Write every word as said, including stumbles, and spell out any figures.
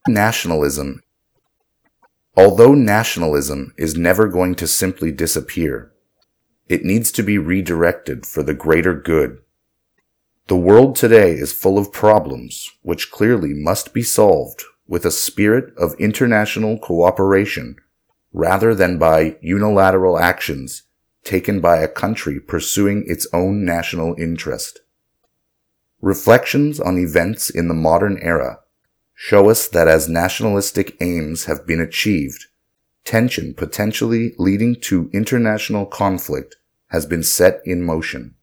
Nationalism. Although nationalism is never going to simply disappear, it needs to be redirected for the greater good. The world today is full of problems which clearly must be solved with a spirit of international cooperation rather than by unilateral actions taken by a country pursuing its own national interest. Reflections on events in the modern era show us that as nationalistic aims have been achieved, tension potentially leading to international conflict has been set in motion.